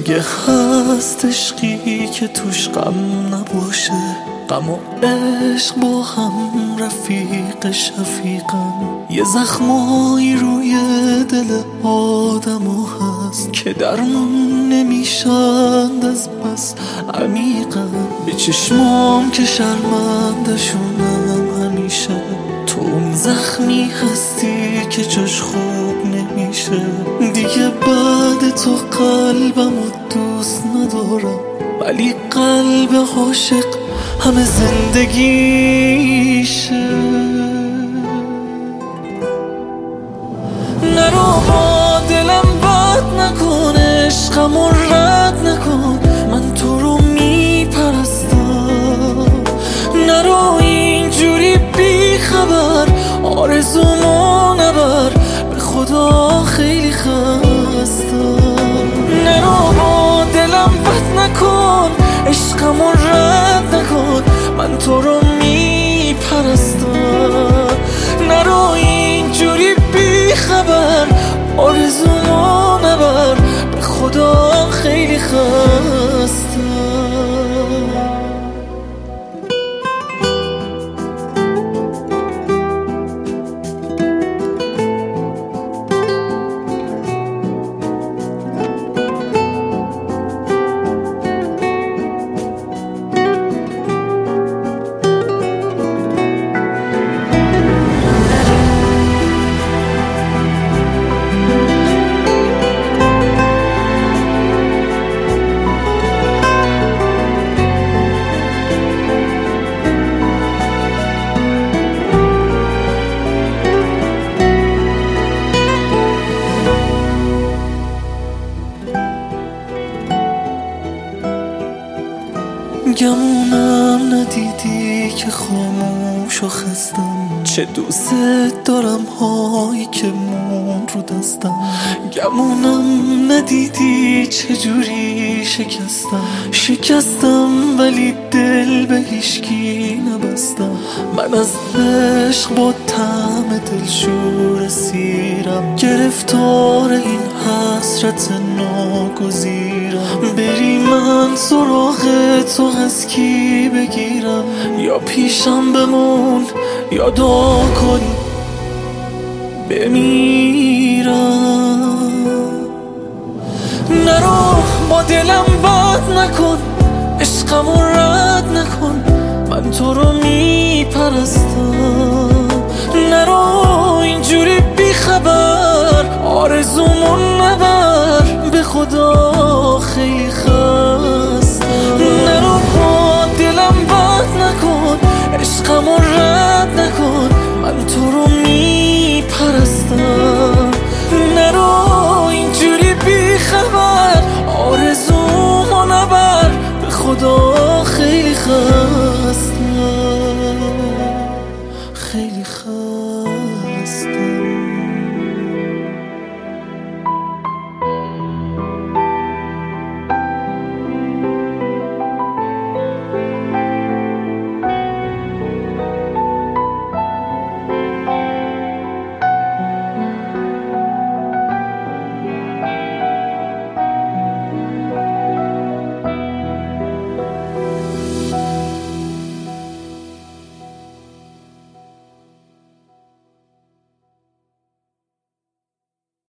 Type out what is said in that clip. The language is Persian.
مگه هست عشقی که توش غم نباشه؟ غم و عشق با هم رفیق شفیقن. یه زخمایی روی دل آدمو هست که درمون نمیشند از بس عمیقن. به چشمام که شرمندشونم همیشه، تو اون زخمی هستی که جاش خوب نمیشه. دیگه بعد تو قلبمو دوست ندارم، ولی قلب عاشق همه زندگیشه. نرو با دلم بد نکن، عشقمو رد نکن، من تو رو میپرستم. نرو اینجوری بی خبر آرزومو نبر، به خدا خیلی خستم. نرو با دلم بد نکن، عشقمو رد نکن، من تو رو میپرستم. نرو اینجوری بی خبر آرزومو نبر، به خدا خیلی خستم. گمونم ندیدی که خاموش و خستم، چه دوست دارم هایی که مون رو دستم. گمونم ندیدی چجوری شکستم ولی دل به هیچکی نبستم. من از عشق با طعم دلشور سیرم، گرفتار این حسرت ناگزیرم. بری من سراغ تو از کی بگیرم؟ یا پیشم بمون یا دعا کنی بمیرم. نرو با دلم بد نکن، عشقمو رد نکن، من تو رو میپرستم. نرو اینجوری بی خبر آرزومو نبر، به خدا